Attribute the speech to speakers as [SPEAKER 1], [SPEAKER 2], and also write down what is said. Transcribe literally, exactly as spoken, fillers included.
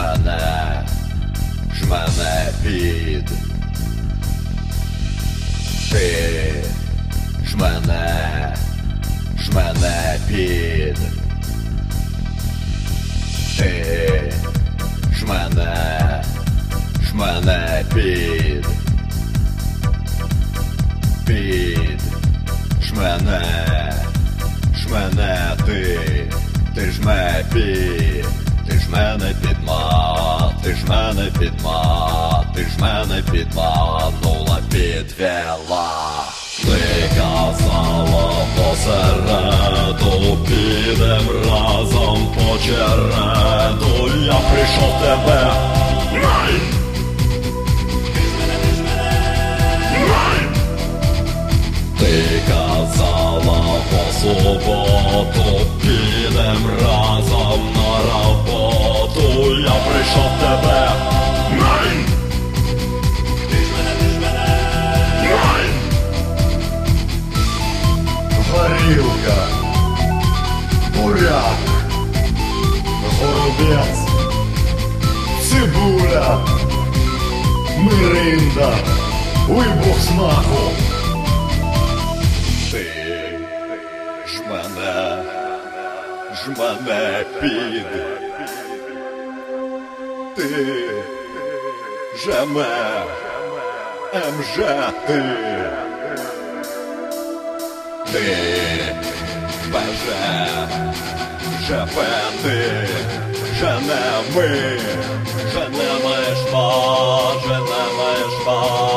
[SPEAKER 1] жмене, жмене під. Ти жмене, жмене під. Ти жмене, жмене під. Під жмене, жмене ти. Ти ж мене під, ти ж мене підма, ти ж мене підма, ти ж мене підманула, підвела. Ти казала посереду, підем разом по череду, я прийшов тебе. Ти казала по суботу, підем разом на роботу, я прийшов тебе.
[SPEAKER 2] Горілка, буряк, горобець, цибуля, миринда, вибух смаку.
[SPEAKER 1] Ти жмене, жмене під. Ти жеме, емже ти. Ти беже, жепе ти. Жене ми, жене ми шма, жене ми шма.